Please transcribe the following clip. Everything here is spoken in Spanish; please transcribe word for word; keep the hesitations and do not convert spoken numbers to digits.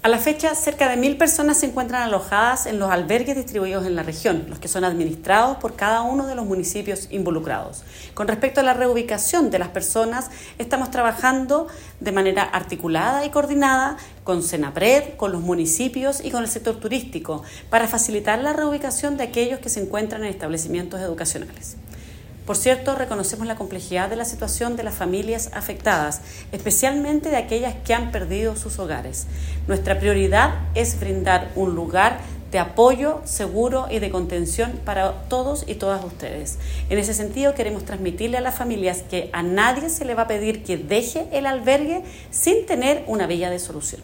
A la fecha, cerca de mil personas se encuentran alojadas en los albergues distribuidos en la región, los que son administrados por cada uno de los municipios involucrados. Con respecto a la reubicación de las personas, estamos trabajando de manera articulada y coordinada con Senapred, con los municipios y con el sector turístico, para facilitar la reubicación de aquellos que se encuentran en establecimientos educacionales. Por cierto, reconocemos la complejidad de la situación de las familias afectadas, especialmente de aquellas que han perdido sus hogares. Nuestra prioridad es brindar un lugar de apoyo seguro y de contención para todos y todas ustedes. En ese sentido, queremos transmitirle a las familias que a nadie se le va a pedir que deje el albergue sin tener una vía de solución.